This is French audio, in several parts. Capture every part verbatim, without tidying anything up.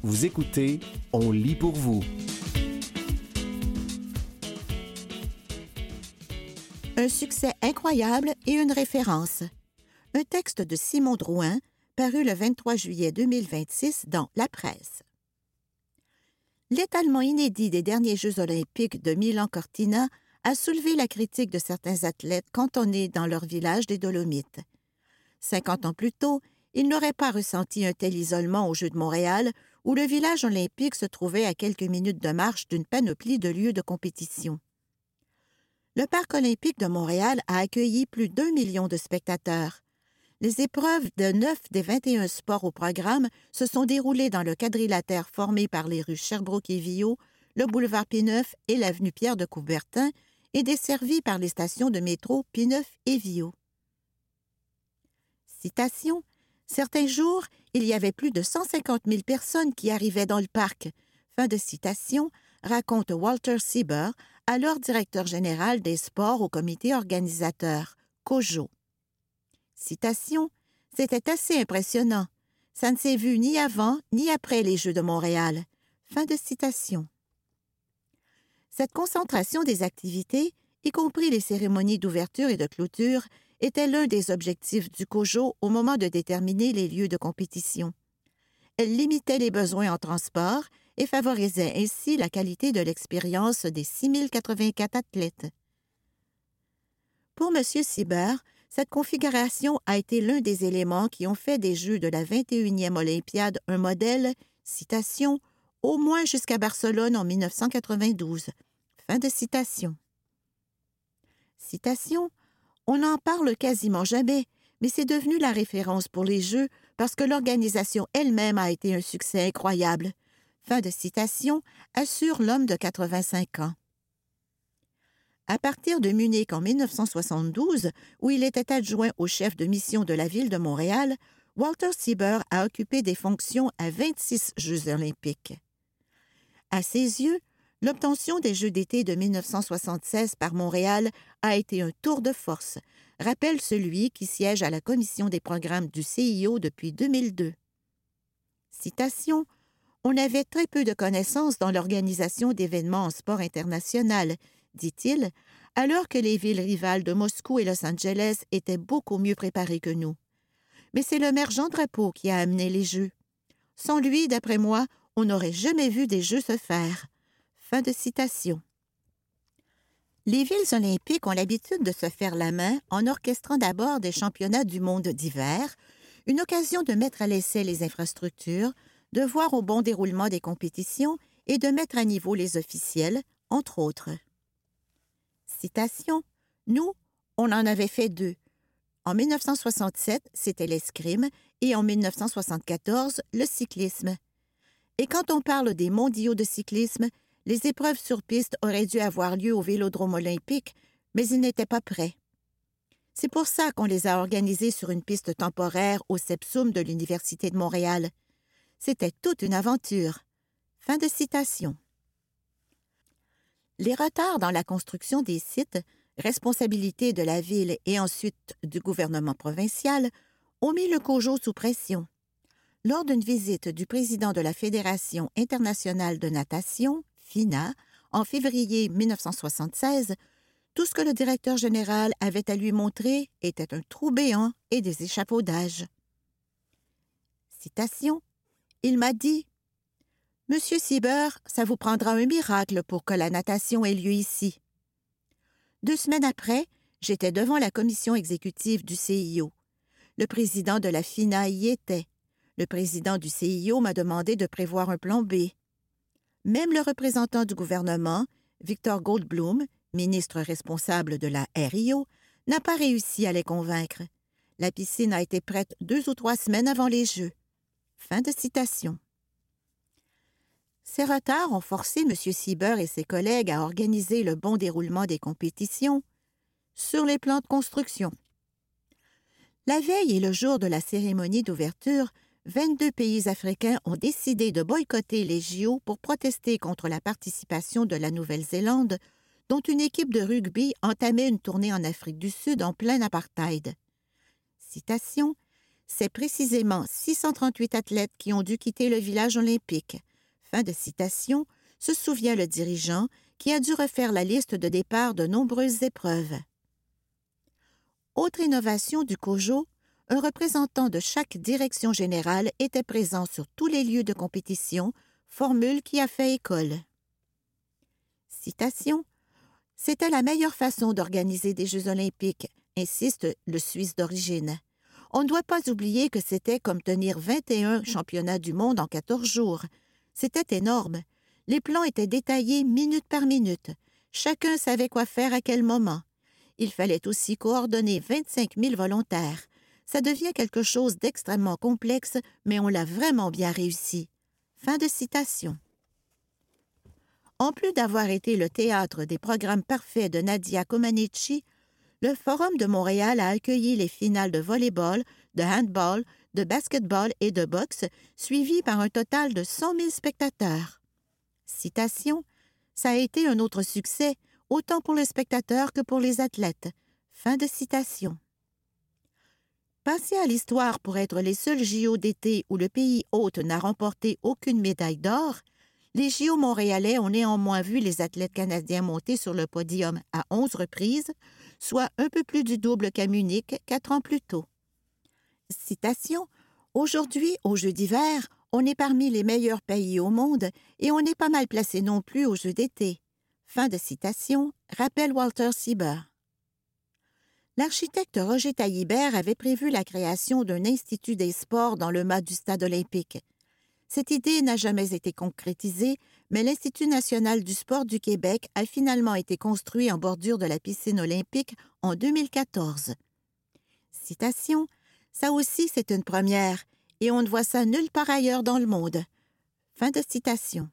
Vous écoutez On lit pour vous. Un succès incroyable et une référence. Un texte de Simon Drouin, paru le vingt-trois juillet deux mille vingt-six dans La Presse. L'étalement inédit des derniers Jeux olympiques de Milan-Cortina a soulevé la critique de certains athlètes cantonnés dans leur village des Dolomites. Cinquante ans plus tôt, ils n'auraient pas ressenti un tel isolement aux Jeux de Montréal, où le village olympique se trouvait à quelques minutes de marche d'une panoplie de lieux de compétition. Le Parc olympique de Montréal a accueilli plus d'un million de spectateurs. Les épreuves de neuf des vingt et un sports au programme se sont déroulées dans le quadrilatère formé par les rues Sherbrooke et Viault, le boulevard P-neuf et l'avenue Pierre de Coubertin et desservi par les stations de métro P-neuf et Viault. Citation: « Certains jours, il y avait plus de cent cinquante mille personnes qui arrivaient dans le parc. » Fin de citation, raconte Walter Sieber, alors directeur général des sports au comité organisateur, COJO. Citation: « C'était assez impressionnant. Ça ne s'est vu ni avant ni après les Jeux de Montréal. » Fin de citation. Cette concentration des activités, y compris les cérémonies d'ouverture et de clôture, était l'un des objectifs du COJO au moment de déterminer les lieux de compétition. Elle limitait les besoins en transport et favorisait ainsi la qualité de l'expérience des six mille quatre-vingt-quatre athlètes. Pour M. Sieber, cette configuration a été l'un des éléments qui ont fait des Jeux de la vingt et unième Olympiade un modèle, citation, « au moins jusqu'à Barcelone en mille neuf cent quatre-vingt-douze ». Fin de citation. Citation: « On n'en parle quasiment jamais, mais c'est devenu la référence pour les Jeux parce que l'organisation elle-même a été un succès incroyable. » Fin de citation, assure l'homme de quatre-vingt-cinq ans. À partir de Munich en mille neuf cent soixante-douze, où il était adjoint au chef de mission de la ville de Montréal, Walter Sieber a occupé des fonctions à vingt-six Jeux olympiques. À ses yeux, l'obtention des Jeux d'été de mille neuf cent soixante-seize par Montréal a été un tour de force, rappelle celui qui siège à la commission des programmes du C I O depuis deux mille deux. Citation: « On avait très peu de connaissances dans l'organisation d'événements en sport international, dit-il, alors que les villes rivales de Moscou et Los Angeles étaient beaucoup mieux préparées que nous. Mais c'est le maire Jean Drapeau qui a amené les Jeux. Sans lui, d'après moi, on n'aurait jamais vu des Jeux se faire. » Fin de citation. Les villes olympiques ont l'habitude de se faire la main en orchestrant d'abord des championnats du monde d'hiver, une occasion de mettre à l'essai les infrastructures, de voir au bon déroulement des compétitions et de mettre à niveau les officiels, entre autres. Citation: « Nous, on en avait fait deux. En mille neuf cent soixante-sept, c'était l'escrime et en mille neuf cent soixante-quatorze, le cyclisme. Et quand on parle des mondiaux de cyclisme, les épreuves sur piste auraient dû avoir lieu au Vélodrome olympique, mais ils n'étaient pas prêts. C'est pour ça qu'on les a organisés sur une piste temporaire au Sepsum de l'Université de Montréal. C'était toute une aventure. » Fin de citation. Les retards dans la construction des sites, responsabilité de la ville et ensuite du gouvernement provincial, ont mis le COJO sous pression. Lors d'une visite du président de la Fédération internationale de natation, FINA, en février mille neuf cent soixante-seize, tout ce que le directeur général avait à lui montrer était un trou béant et des échafaudages. Citation: « Il m'a dit: « Monsieur Sieber, ça vous prendra un miracle pour que la natation ait lieu ici. » Deux semaines après, j'étais devant la commission exécutive du C I O. Le président de la FINA y était. Le président du C I O m'a demandé de prévoir un plan B. Même le représentant du gouvernement, Victor Goldblum, ministre responsable de la R I O, n'a pas réussi à les convaincre. La piscine a été prête deux ou trois semaines avant les Jeux. Fin de citation. Ces retards ont forcé M. Sieber et ses collègues à organiser le bon déroulement des compétitions sur les plans de construction. La veille et le jour de la cérémonie d'ouverture, vingt-deux pays africains ont décidé de boycotter les J O pour protester contre la participation de la Nouvelle-Zélande, dont une équipe de rugby entamait une tournée en Afrique du Sud en plein apartheid. Citation: C'est précisément six cent trente-huit athlètes qui ont dû quitter le village olympique. Fin de citation, se souvient le dirigeant qui a dû refaire la liste de départ de nombreuses épreuves. Autre innovation du COJO, un représentant de chaque direction générale était présent sur tous les lieux de compétition, formule qui a fait école. Citation. C'était la meilleure façon d'organiser des Jeux olympiques, insiste le Suisse d'origine. On ne doit pas oublier que c'était comme tenir vingt et un championnats du monde en quatorze jours. C'était énorme. Les plans étaient détaillés minute par minute. Chacun savait quoi faire à quel moment. Il fallait aussi coordonner vingt-cinq mille volontaires. Ça devient quelque chose d'extrêmement complexe, mais on l'a vraiment bien réussi. Fin de citation. En plus d'avoir été le théâtre des programmes parfaits de Nadia Comaneci, le Forum de Montréal a accueilli les finales de volley-ball, de handball, de basketball et de boxe, suivies par un total de cent mille spectateurs. Citation. Ça a été un autre succès, autant pour les spectateurs que pour les athlètes. Fin de citation. Passés à l'histoire pour être les seuls J O d'été où le pays hôte n'a remporté aucune médaille d'or, les J O montréalais ont néanmoins vu les athlètes canadiens monter sur le podium à onze reprises, soit un peu plus du double qu'à Munich quatre ans plus tôt. Citation. Aujourd'hui, aux Jeux d'hiver, on est parmi les meilleurs pays au monde et on n'est pas mal placé non plus aux Jeux d'été. Fin de citation, rappelle Walter Sieber. L'architecte Roger Taillibert avait prévu la création d'un institut des sports dans le mât du stade olympique. Cette idée n'a jamais été concrétisée, mais l'Institut national du sport du Québec a finalement été construit en bordure de la piscine olympique en deux mille quatorze. Citation. Ça aussi, c'est une première, et on ne voit ça nulle part ailleurs dans le monde. Fin de citation.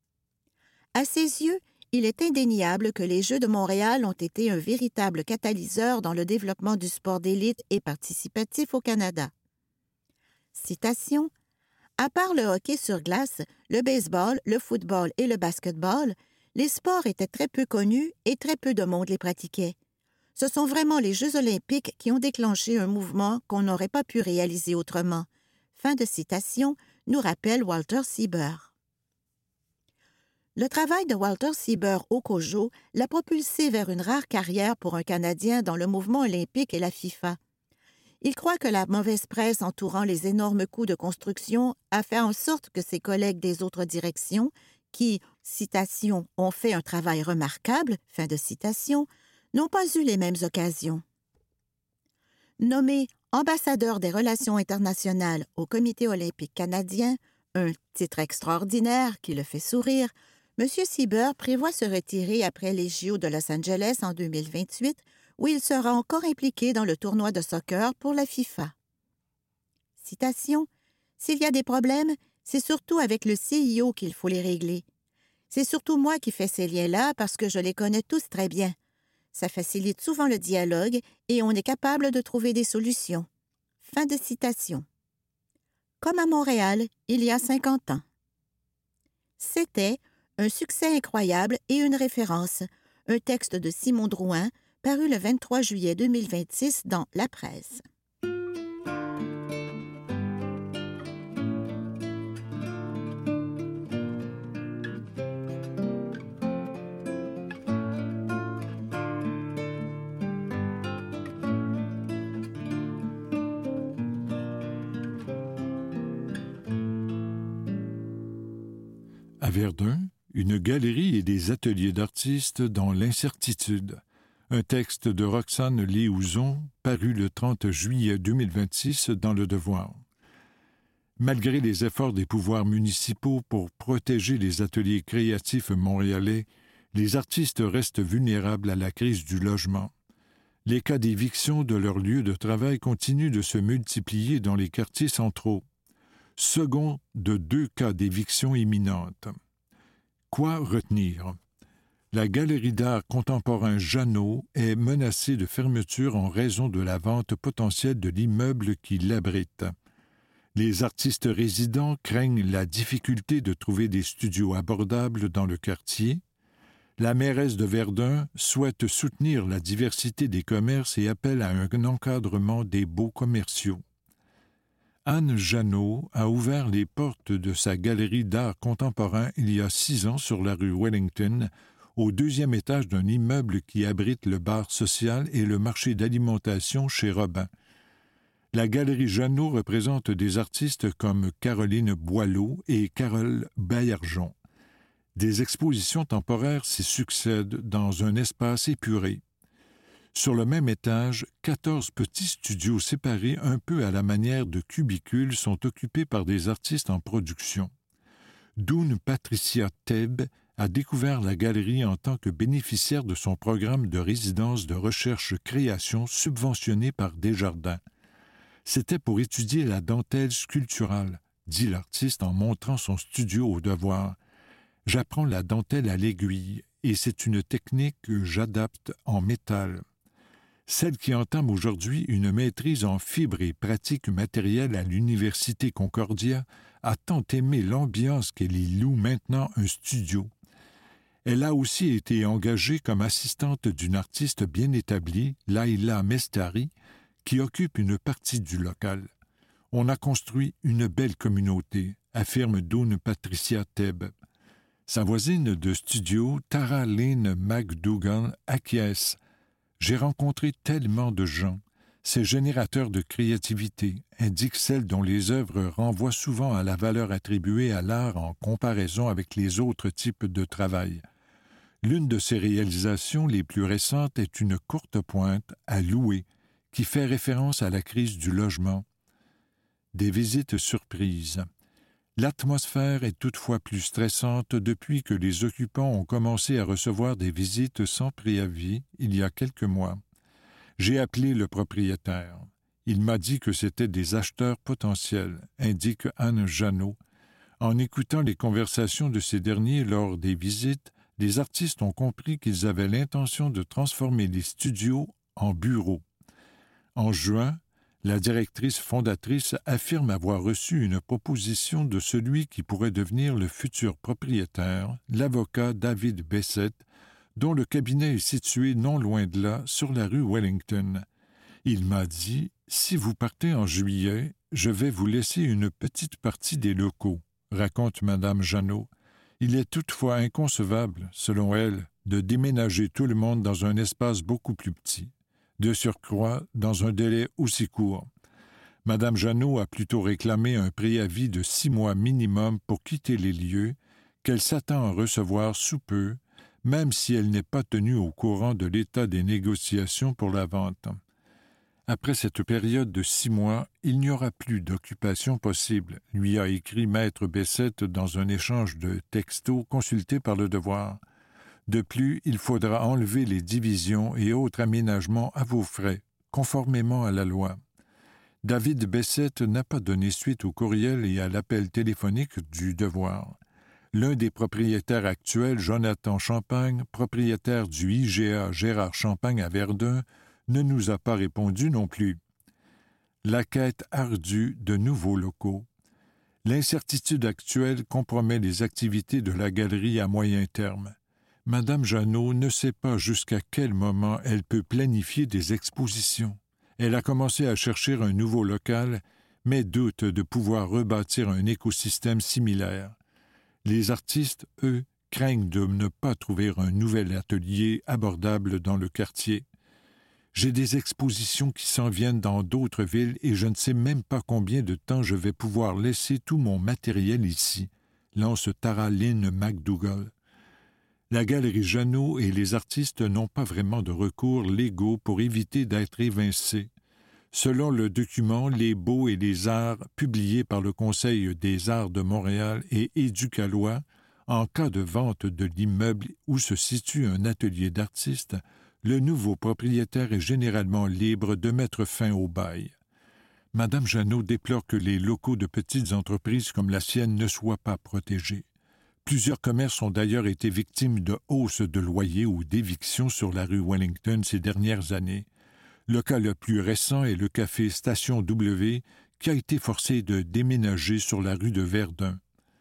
À ses yeux, il est indéniable que les Jeux de Montréal ont été un véritable catalyseur dans le développement du sport d'élite et participatif au Canada. Citation. À part le hockey sur glace, le baseball, le football et le basketball, les sports étaient très peu connus et très peu de monde les pratiquait. Ce sont vraiment les Jeux olympiques qui ont déclenché un mouvement qu'on n'aurait pas pu réaliser autrement. Fin de citation, nous rappelle Walter Sieber. Le travail de Walter Sieber au COJO l'a propulsé vers une rare carrière pour un Canadien dans le mouvement olympique et la FIFA. Il croit que la mauvaise presse entourant les énormes coûts de construction a fait en sorte que ses collègues des autres directions, qui, citation, ont fait un travail remarquable, fin de citation, n'ont pas eu les mêmes occasions. Nommé ambassadeur des relations internationales au Comité olympique canadien, un titre extraordinaire qui le fait sourire, M. Sieber prévoit se retirer après les J O de Los Angeles en deux mille vingt-huit, où il sera encore impliqué dans le tournoi de soccer pour la FIFA. Citation. S'il y a des problèmes, c'est surtout avec le C I O qu'il faut les régler. C'est surtout moi qui fais ces liens-là parce que je les connais tous très bien. Ça facilite souvent le dialogue et on est capable de trouver des solutions. Fin de citation. Comme à Montréal, il y a cinquante ans. C'était un succès incroyable et une référence, un texte de Simon Drouin, paru le vingt-trois juillet deux mille vingt-six dans La Presse. À Verdun, une galerie et des ateliers d'artistes dans l'incertitude. Un texte de Roxane Léouzon, paru le trente juillet deux mille vingt-six dans Le Devoir. Malgré les efforts des pouvoirs municipaux pour protéger les ateliers créatifs montréalais, les artistes restent vulnérables à la crise du logement. Les cas d'éviction de leur lieu de travail continuent de se multiplier dans les quartiers centraux. Second de deux cas d'éviction imminente. Quoi retenir? La galerie d'art contemporain Jeannot est menacée de fermeture en raison de la vente potentielle de l'immeuble qui l'abrite. Les artistes résidents craignent la difficulté de trouver des studios abordables dans le quartier. La mairesse de Verdun souhaite soutenir la diversité des commerces et appelle à un encadrement des baux commerciaux. Anne Janot a ouvert les portes de sa galerie d'art contemporain il y a six ans sur la rue Wellington, au deuxième étage d'un immeuble qui abrite le bar social et le marché d'alimentation chez Robin. La galerie Janot représente des artistes comme Caroline Boileau et Carole Baillargeon. Des expositions temporaires s'y succèdent dans un espace épuré. Sur le même étage, quatorze petits studios séparés un peu à la manière de cubicules sont occupés par des artistes en production. Doon Patricia Tebb a découvert la galerie en tant que bénéficiaire de son programme de résidence de recherche-création subventionné par Desjardins. C'était pour étudier la dentelle sculpturale, dit l'artiste en montrant son studio au Devoir. J'apprends la dentelle à l'aiguille et c'est une technique que j'adapte en métal. Celle qui entame aujourd'hui une maîtrise en fibres et pratiques matérielles à l'Université Concordia a tant aimé l'ambiance qu'elle y loue maintenant un studio. Elle a aussi été engagée comme assistante d'une artiste bien établie, Laila Mestari, qui occupe une partie du local. On a construit une belle communauté, affirme Doon Patricia Tebb. Sa voisine de studio, Tara Lynn McDougall, acquiesce. J'ai rencontré tellement de gens. C'est générateur de créativité, indique celle dont les œuvres renvoient souvent à la valeur attribuée à l'art en comparaison avec les autres types de travail. L'une de ses réalisations les plus récentes est une courte pointe à louer, qui fait référence à la crise du logement. Des visites surprises. L'atmosphère est toutefois plus stressante depuis que les occupants ont commencé à recevoir des visites sans préavis il y a quelques mois. J'ai appelé le propriétaire. Il m'a dit que c'étaient des acheteurs potentiels, indique Anne Janot. En écoutant les conversations de ces derniers lors des visites, les artistes ont compris qu'ils avaient l'intention de transformer les studios en bureaux. En juin, la directrice fondatrice affirme avoir reçu une proposition de celui qui pourrait devenir le futur propriétaire, l'avocat David Bessette, dont le cabinet est situé non loin de là, sur la rue Wellington. Il m'a dit « Si vous partez en juillet, je vais vous laisser une petite partie des locaux », raconte Madame Janot. Il est toutefois inconcevable, selon elle, de déménager tout le monde dans un espace beaucoup plus petit. De surcroît, dans un délai aussi court. Madame Janot a plutôt réclamé un préavis de six mois minimum pour quitter les lieux, qu'elle s'attend à recevoir sous peu, même si elle n'est pas tenue au courant de l'état des négociations pour la vente. Après cette période de six mois, il n'y aura plus d'occupation possible, lui a écrit Maître Bessette dans un échange de textos consulté par Le Devoir. De plus, il faudra enlever les divisions et autres aménagements à vos frais, conformément à la loi. David Bessette n'a pas donné suite au courriel et à l'appel téléphonique du Devoir. L'un des propriétaires actuels, Jonathan Champagne, propriétaire du I G A Gérard Champagne à Verdun, ne nous a pas répondu non plus. La quête ardue de nouveaux locaux. L'incertitude actuelle compromet les activités de la galerie à moyen terme. Madame Janot ne sait pas jusqu'à quel moment elle peut planifier des expositions. Elle a commencé à chercher un nouveau local, mais doute de pouvoir rebâtir un écosystème similaire. Les artistes, eux, craignent de ne pas trouver un nouvel atelier abordable dans le quartier. J'ai des expositions qui s'en viennent dans d'autres villes et je ne sais même pas combien de temps je vais pouvoir laisser tout mon matériel ici, lance Tara Lynn McDougall. La galerie Janot et les artistes n'ont pas vraiment de recours légaux pour éviter d'être évincés. Selon le document Les Beaux et les Arts publié par le Conseil des Arts de Montréal et Éducalois, en cas de vente de l'immeuble où se situe un atelier d'artistes, le nouveau propriétaire est généralement libre de mettre fin au bail. Madame Janot déplore que les locaux de petites entreprises comme la sienne ne soient pas protégés. Plusieurs commerces ont d'ailleurs été victimes de hausses de loyers ou d'évictions sur la rue Wellington ces dernières années. Le cas le plus récent est le café Station W, qui a été forcé de déménager sur la rue de Verdun.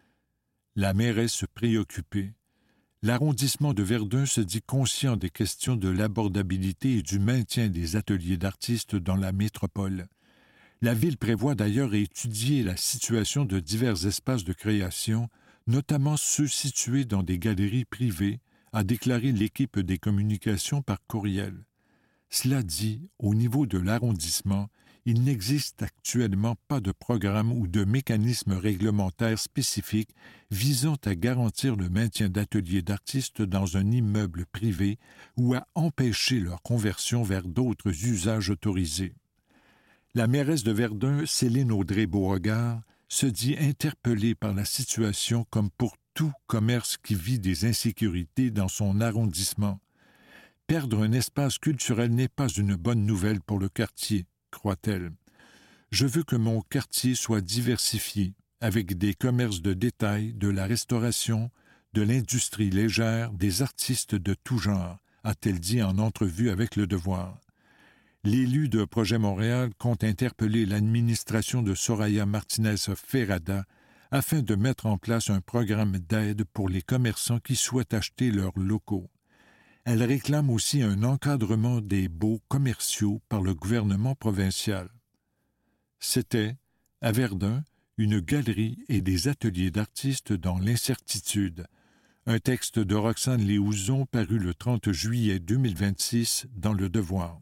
La mairesse préoccupée. L'arrondissement de Verdun se dit conscient des questions de l'abordabilité et du maintien des ateliers d'artistes dans la métropole. La Ville prévoit d'ailleurs étudier la situation de divers espaces de création, notamment ceux situés dans des galeries privées, a déclaré l'équipe des communications par courriel. Cela dit, au niveau de l'arrondissement, il n'existe actuellement pas de programme ou de mécanisme réglementaire spécifique visant à garantir le maintien d'ateliers d'artistes dans un immeuble privé ou à empêcher leur conversion vers d'autres usages autorisés. La mairesse de Verdun, Céline Audrey-Beauregard, se dit interpellée par la situation comme pour tout commerce qui vit des insécurités dans son arrondissement. Perdre un espace culturel n'est pas une bonne nouvelle pour le quartier, croit-elle. Je veux que mon quartier soit diversifié, avec des commerces de détail, de la restauration, de l'industrie légère, des artistes de tout genre, a-t-elle dit en entrevue avec Le Devoir. L'élu de Projet Montréal compte interpeller l'administration de Soraya Martinez-Ferrada afin de mettre en place un programme d'aide pour les commerçants qui souhaitent acheter leurs locaux. Elle réclame aussi un encadrement des baux commerciaux par le gouvernement provincial. C'était, à Verdun, une galerie et des ateliers d'artistes dans l'incertitude. Un texte de Roxane Léouzon paru le trente juillet deux mille vingt-six dans Le Devoir.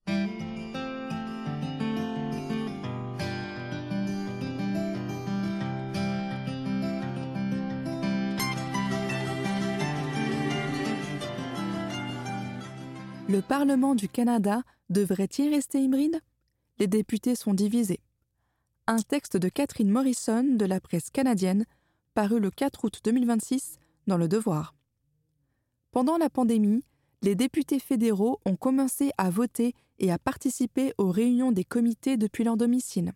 Le Parlement du Canada devrait-il rester hybride? Les députés sont divisés. Un texte de Catherine Morrison de la presse canadienne, paru le quatre août deux mille vingt-six dans Le Devoir. Pendant la pandémie, les députés fédéraux ont commencé à voter et à participer aux réunions des comités depuis leur domicile.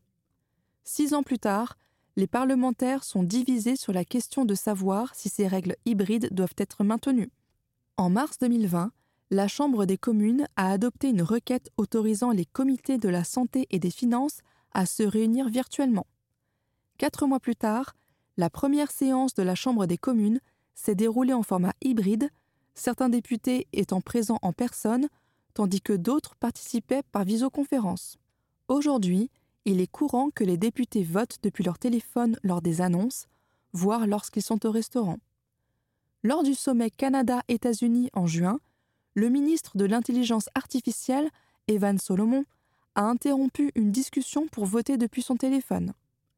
Six ans plus tard, les parlementaires sont divisés sur la question de savoir si ces règles hybrides doivent être maintenues. En mars deux mille vingt, la Chambre des communes a adopté une requête autorisant les comités de la santé et des finances à se réunir virtuellement. Quatre mois plus tard, la première séance de la Chambre des communes s'est déroulée en format hybride, certains députés étant présents en personne, tandis que d'autres participaient par visioconférence. Aujourd'hui, il est courant que les députés votent depuis leur téléphone lors des annonces, voire lorsqu'ils sont au restaurant. Lors du sommet Canada-États-Unis en juin, le ministre de l'Intelligence artificielle, Evan Solomon, a interrompu une discussion pour voter depuis son téléphone.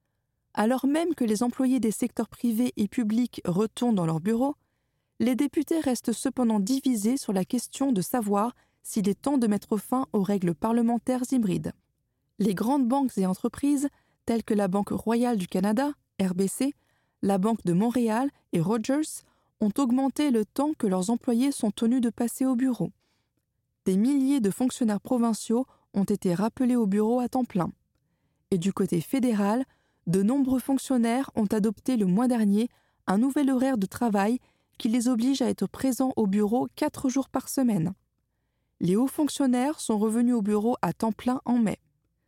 Alors même que les employés des secteurs privés et publics retournent dans leurs bureaux, les députés restent cependant divisés sur la question de savoir s'il est temps de mettre fin aux règles parlementaires hybrides. Les grandes banques et entreprises, telles que la Banque royale du Canada, R B C, la Banque de Montréal et Rogers, ont augmenté le temps que leurs employés sont tenus de passer au bureau. Des milliers de fonctionnaires provinciaux ont été rappelés au bureau à temps plein. Et du côté fédéral, de nombreux fonctionnaires ont adopté le mois dernier un nouvel horaire de travail qui les oblige à être présents au bureau quatre jours par semaine. Les hauts fonctionnaires sont revenus au bureau à temps plein en mai.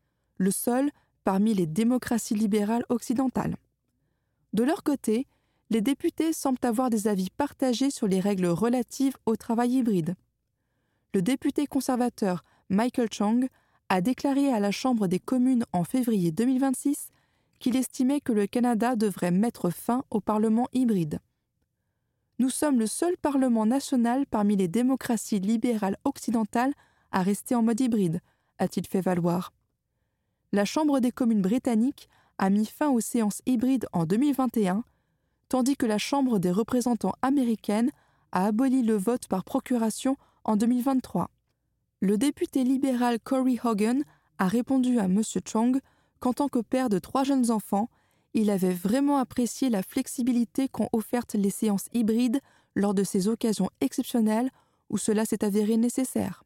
Le seul parmi les démocraties libérales occidentales. De leur côté, les députés semblent avoir des avis partagés sur les règles relatives au travail hybride. Le député conservateur Michael Chong a déclaré à la Chambre des communes en février deux mille vingt-six qu'il estimait que le Canada devrait mettre fin au Parlement hybride. Nous sommes le seul Parlement national parmi les démocraties libérales occidentales à rester en mode hybride, a-t-il fait valoir. La Chambre des communes britannique a mis fin aux séances hybrides en deux mille vingt et un, tandis que la Chambre des représentants américaine a aboli le vote par procuration en deux mille vingt-trois. Le député libéral Cory Hogan a répondu à M. Chong qu'en tant que père de trois jeunes enfants, il avait vraiment apprécié la flexibilité qu'ont offerte les séances hybrides lors de ces occasions exceptionnelles où cela s'est avéré nécessaire.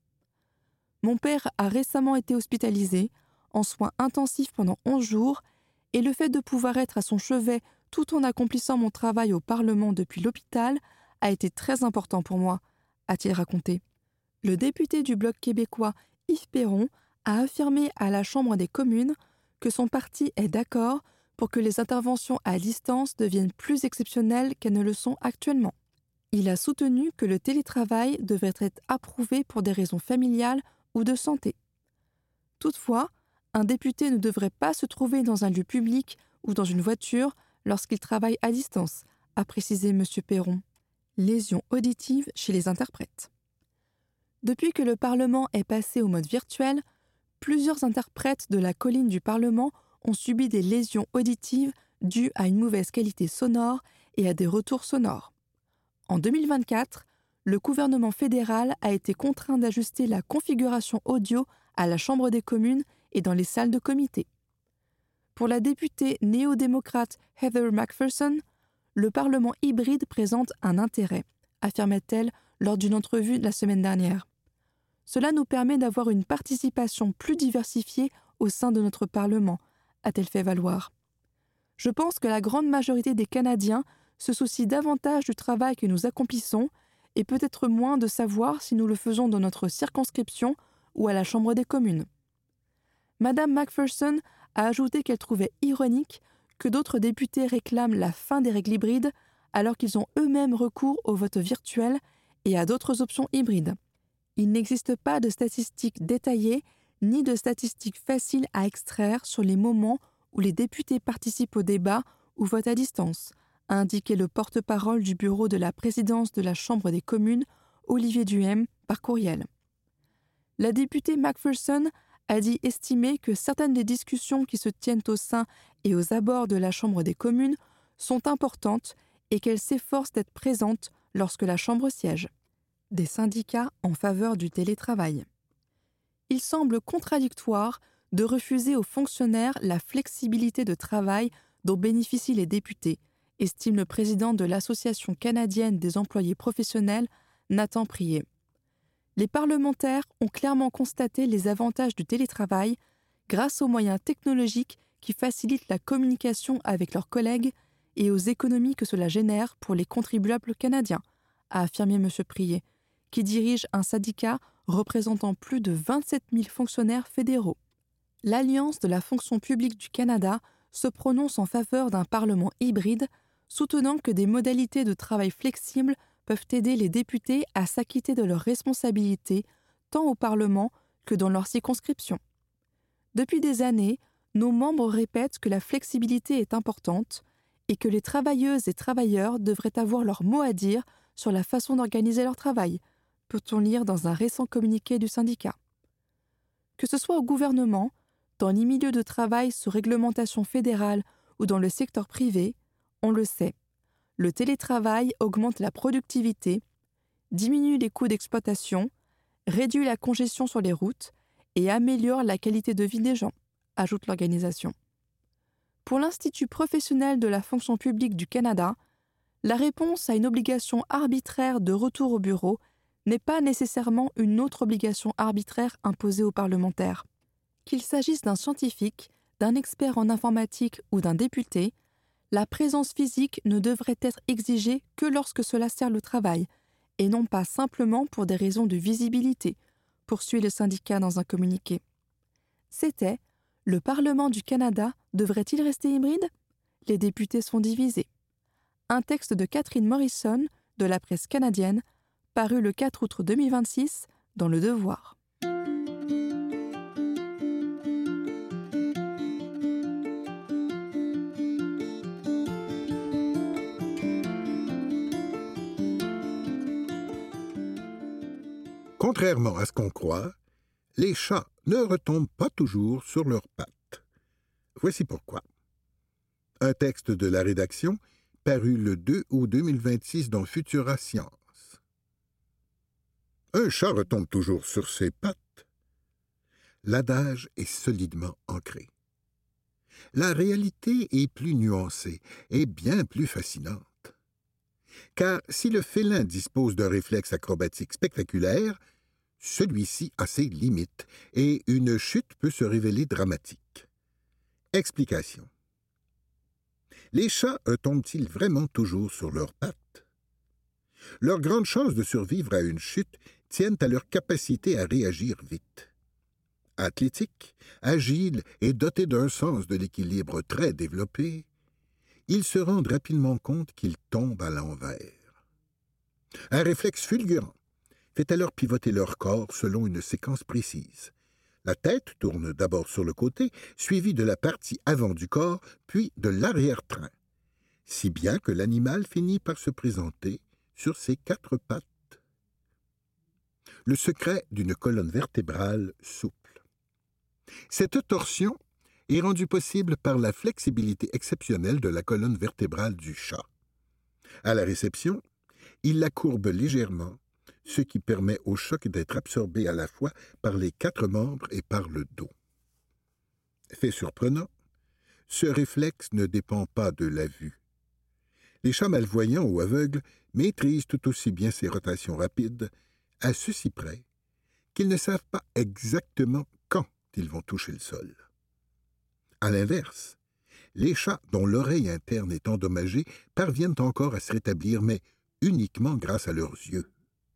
Mon père a récemment été hospitalisé, en soins intensifs pendant onze jours, et le fait de pouvoir être à son chevet tout en accomplissant mon travail au Parlement depuis l'hôpital a été très important pour moi, a-t-il raconté. Le député du Bloc québécois Yves Perron a affirmé à la Chambre des communes que son parti est d'accord pour que les interventions à distance deviennent plus exceptionnelles qu'elles ne le sont actuellement. Il a soutenu que le télétravail devrait être approuvé pour des raisons familiales ou de santé. Toutefois, un député ne devrait pas se trouver dans un lieu public ou dans une voiture lorsqu'il travaille à distance, a précisé M. Perron. Lésions auditives chez les interprètes. Depuis que le Parlement est passé au mode virtuel, plusieurs interprètes de la colline du Parlement ont subi des lésions auditives dues à une mauvaise qualité sonore et à des retours sonores. En deux mille vingt-quatre, le gouvernement fédéral a été contraint d'ajuster la configuration audio à la Chambre des communes et dans les salles de comité. Pour la députée néo-démocrate Heather Macpherson, le Parlement hybride présente un intérêt, affirmait-elle lors d'une entrevue la semaine dernière. Cela nous permet d'avoir une participation plus diversifiée au sein de notre Parlement, a-t-elle fait valoir. Je pense que la grande majorité des Canadiens se soucient davantage du travail que nous accomplissons et peut-être moins de savoir si nous le faisons dans notre circonscription ou à la Chambre des communes. Madame Macpherson a ajouté qu'elle trouvait ironique que d'autres députés réclament la fin des règles hybrides alors qu'ils ont eux-mêmes recours au vote virtuel et à d'autres options hybrides. Il n'existe pas de statistiques détaillées ni de statistiques faciles à extraire sur les moments où les députés participent au débat ou votent à distance, a indiqué le porte-parole du bureau de la présidence de la Chambre des communes, Olivier Duhem, par courriel. La députée Macpherson a dit estimer que certaines des discussions qui se tiennent au sein et aux abords de la Chambre des communes sont importantes et qu'elle s'efforce d'être présente lorsque la Chambre siège. Des syndicats en faveur du télétravail. Il semble contradictoire de refuser aux fonctionnaires la flexibilité de travail dont bénéficient les députés, estime le président de l'Association canadienne des employés professionnels, Nathan Prier. Les parlementaires ont clairement constaté les avantages du télétravail grâce aux moyens technologiques qui facilitent la communication avec leurs collègues et aux économies que cela génère pour les contribuables canadiens, a affirmé M. Prier, qui dirige un syndicat représentant plus de vingt-sept mille fonctionnaires fédéraux. L'Alliance de la fonction publique du Canada se prononce en faveur d'un Parlement hybride, soutenant que des modalités de travail flexibles peuvent aider les députés à s'acquitter de leurs responsabilités, tant au Parlement que dans leur circonscription. Depuis des années, nos membres répètent que la flexibilité est importante et que les travailleuses et travailleurs devraient avoir leur mot à dire sur la façon d'organiser leur travail, peut-on lire dans un récent communiqué du syndicat. Que ce soit au gouvernement, dans les milieux de travail sous réglementation fédérale ou dans le secteur privé, on le sait, le télétravail augmente la productivité, diminue les coûts d'exploitation, réduit la congestion sur les routes et améliore la qualité de vie des gens, ajoute l'organisation. Pour l'Institut professionnel de la fonction publique du Canada, la réponse à une obligation arbitraire de retour au bureau n'est pas nécessairement une autre obligation arbitraire imposée aux parlementaires. Qu'il s'agisse d'un scientifique, d'un expert en informatique ou d'un député, la présence physique ne devrait être exigée que lorsque cela sert le travail, et non pas simplement pour des raisons de visibilité, poursuit le syndicat dans un communiqué. C'était « Le Parlement du Canada devrait-il rester hybride ? Les députés sont divisés ». Un texte de Catherine Morrison, de la presse canadienne, paru le quatre août deux mille vingt-six dans Le Devoir. Contrairement à ce qu'on croit, les chats ne retombent pas toujours sur leurs pattes. Voici pourquoi. Un texte de la rédaction paru le deux août deux mille vingt-six dans Futura Science. Un chat retombe toujours sur ses pattes. L'adage est solidement ancré. La réalité est plus nuancée et bien plus fascinante. Car si le félin dispose d'un réflexe acrobatique spectaculaire, celui-ci a ses limites et une chute peut se révéler dramatique. Explication. Les chats tombent-ils vraiment toujours sur leurs pattes? Leurs grandes chances de survivre à une chute tiennent à leur capacité à réagir vite. Athlétiques, agiles et dotés d'un sens de l'équilibre très développé, ils se rendent rapidement compte qu'ils tombent à l'envers. Un réflexe fulgurant fait alors pivoter leur corps selon une séquence précise. La tête tourne d'abord sur le côté, suivie de la partie avant du corps, puis de l'arrière-train, si bien que l'animal finit par se présenter sur ses quatre pattes. Le secret d'une colonne vertébrale souple. Cette torsion est rendue possible par la flexibilité exceptionnelle de la colonne vertébrale du chat. À la réception, il la courbe légèrement, ce qui permet au choc d'être absorbé à la fois par les quatre membres et par le dos. Fait surprenant, ce réflexe ne dépend pas de la vue. Les chats malvoyants ou aveugles maîtrisent tout aussi bien ces rotations rapides, à ceci près qu'ils ne savent pas exactement quand ils vont toucher le sol. À l'inverse, les chats dont l'oreille interne est endommagée parviennent encore à se rétablir, mais uniquement grâce à leurs yeux.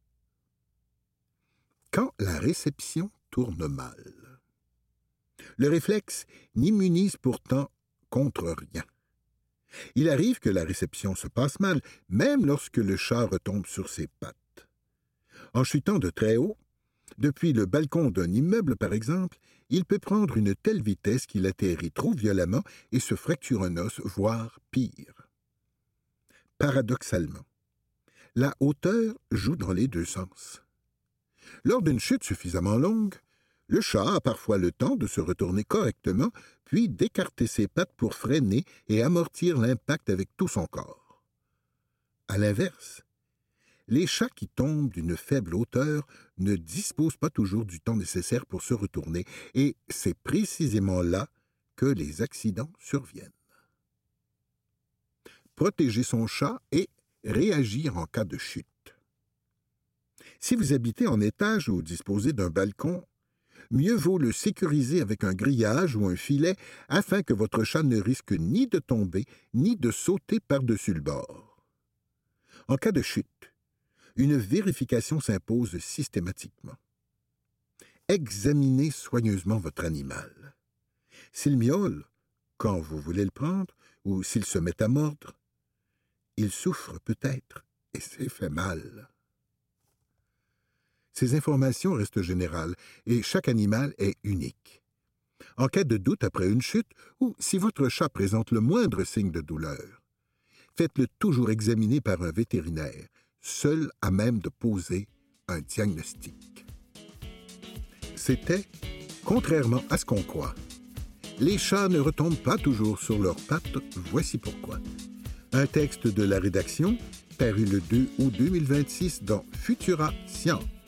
Quand la réception tourne mal. Le réflexe n'immunise pourtant contre rien. Il arrive que la réception se passe mal, même lorsque le chat retombe sur ses pattes. En chutant de très haut, depuis le balcon d'un immeuble par exemple, il peut prendre une telle vitesse qu'il atterrit trop violemment et se fracture un os, voire pire. Paradoxalement, la hauteur joue dans les deux sens. Lors d'une chute suffisamment longue, le chat a parfois le temps de se retourner correctement, puis d'écarter ses pattes pour freiner et amortir l'impact avec tout son corps. À l'inverse, les chats qui tombent d'une faible hauteur ne disposent pas toujours du temps nécessaire pour se retourner, et c'est précisément là que les accidents surviennent. Protéger son chat et réagir en cas de chute. Si vous habitez en étage ou disposez d'un balcon, mieux vaut le sécuriser avec un grillage ou un filet afin que votre chat ne risque ni de tomber ni de sauter par-dessus le bord. En cas de chute, une vérification s'impose systématiquement. Examinez soigneusement votre animal. S'il miaule, quand vous voulez le prendre, ou s'il se met à mordre, il souffre peut-être, et c'est fait mal. Ces informations restent générales, et chaque animal est unique. En cas de doute après une chute, ou si votre chat présente le moindre signe de douleur, faites-le toujours examiner par un vétérinaire, seul à même de poser un diagnostic. C'était « Contrairement à ce qu'on croit, les chats ne retombent pas toujours sur leurs pattes, voici pourquoi ». Un texte de la rédaction paru le deux août deux mille vingt-six dans Futura Science.